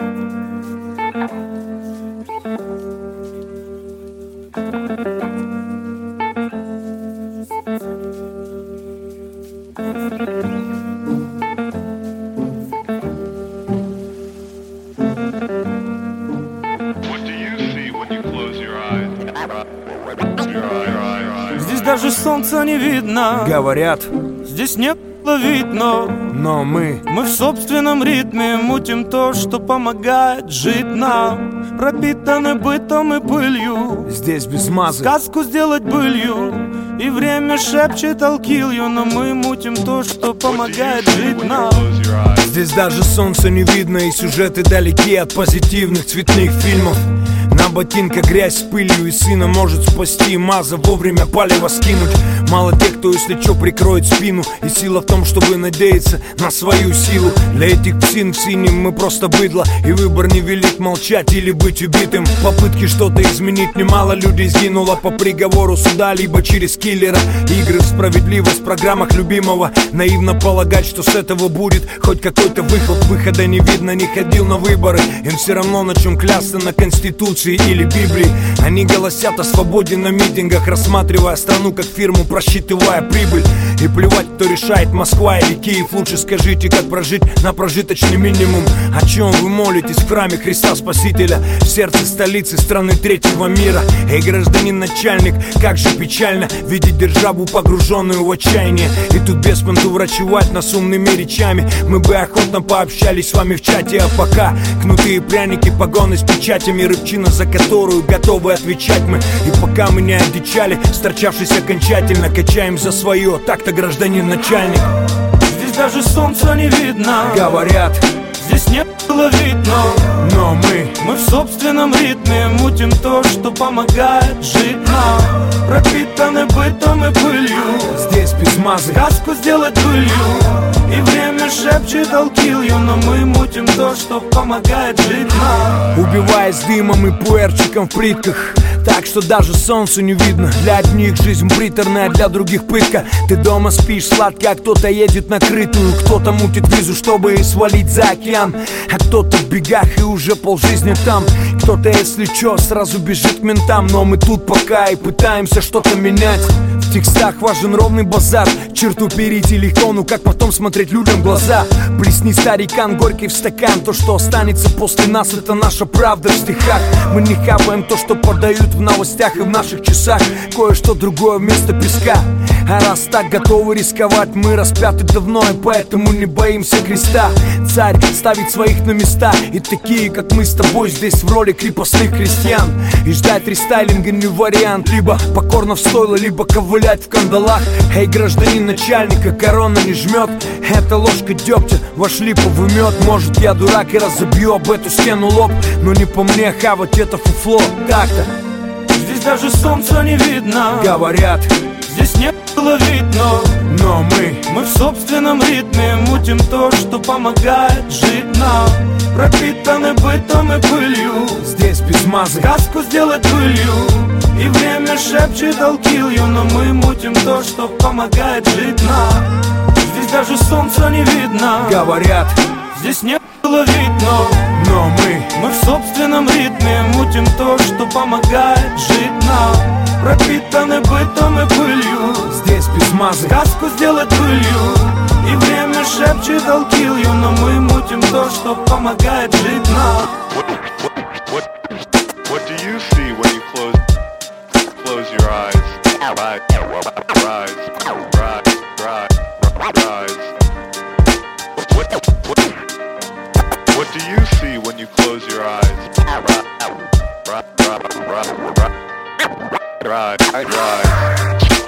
Здесь даже солнца не видно. Говорят, здесь нет видно. Но мы в собственном ритме мутим то, что помогает жить нам. Пропитаны бытом и пылью. Здесь без мазы сказку сделать былью. И время шепчет I'll kill you. Но мы мутим то, что помогает жить нам. Здесь даже солнца не видно. И сюжеты далеки от позитивных цветных фильмов. На ботинках грязь с пылью, и сына может спасти маза вовремя палево скинуть. Мало тех, кто если чё прикроет спину. И сила в том, чтобы надеяться на свою силу. Для этих псин в синем мы просто быдло. И выбор невелик, молчать или быть убитым. Попытки что-то изменить немало людей сгинуло по приговору суда, либо через киллера. Игры в справедливость в программах любимого. Наивно полагать, что с этого будет хоть какой-то выход. Выхода не видно, не ходил на выборы. Им все равно на чем клясться, на Конституции или Библии. Они голосят о свободе на митингах, рассматривая страну как фирму, просчитывая прибыль. И плевать, кто решает, Москва или Киев. Лучше скажите, как прожить на прожиточный минимум. О чем вы молитесь в храме Христа Спасителя, в сердце столицы страны третьего мира? Эй, гражданин начальник, как же печально видеть державу, погруженную в отчаяние. И тут без понту врачевать нас умными речами. Мы бы охотно пообщались с вами в чате. А пока кнуты и пряники, погоны с печатями, рыбчина, за которую готовы отвечать мы. И пока мы не одичали, сторчавшись окончательно, качаем за свое. Так-то, гражданин начальник. Здесь даже солнца не видно. Говорят, здесь нет видно. Но мы в собственном ритме мутим то, что помогает жить нам. Пропитаны бытом и пылью. Здесь без мазы сказку сделать былью. И время шепчет I'll kill you. Но мы мутим то, что помогает жить нам. Убиваясь дымом и пуэрчиком в плитках, так что даже солнцу не видно. Для одних жизнь приторная, для других пытка. Ты дома спишь сладко, а кто-то едет на крытую. Кто-то мутит визу, чтобы свалить за океан. А кто-то в бегах и уже полжизни там. Кто-то, если чё, сразу бежит к ментам. Но мы тут пока и пытаемся что-то менять. В текстах важен ровный базар. Черту перейти легко, ну как потом смотреть людям в глаза? Плесни, старикан, горький в стакан. То, что останется после нас, это наша правда в стихах. Мы не хапаем то, что подают в новостях и в наших часах. Кое-что другое вместо песка. А раз так готовы рисковать, мы распяты давно, и поэтому не боимся креста. Царь ставит своих на места, и такие, как мы с тобой, здесь в роли крепостных крестьян. И ждать рестайлинга не вариант. Либо покорно в стойло, либо ковылять в кандалах. Эй, гражданин начальника, корона не жмет. Это ложка дегтя, ваш липовый мед. Может, я дурак и разобью об эту стену лоб, но не по мне хавать это фуфло. Так-то здесь даже солнца не видно. Говорят, здесь нет видно. Но мы в собственном ритме мутим то, что помогает жить нам. Пропитаны бытом и пылью. Здесь без мазы сказку сделать былью. И время шепчет I'll kill you. Но мы мутим то, что помогает жить нам. Здесь даже солнца не видно. Говорят, здесь нет видно. Но мы в собственном ритме мутим то, что помогает жить нам. Пропитаны бытом и пылью. Здесь без мазы сказку сделать былью. И время шепчет I'll kill you. Но мы мутим то, что помогает жить нам. What do you see when you close your eyes? Rise. What do you see when you close your eyes? Rise.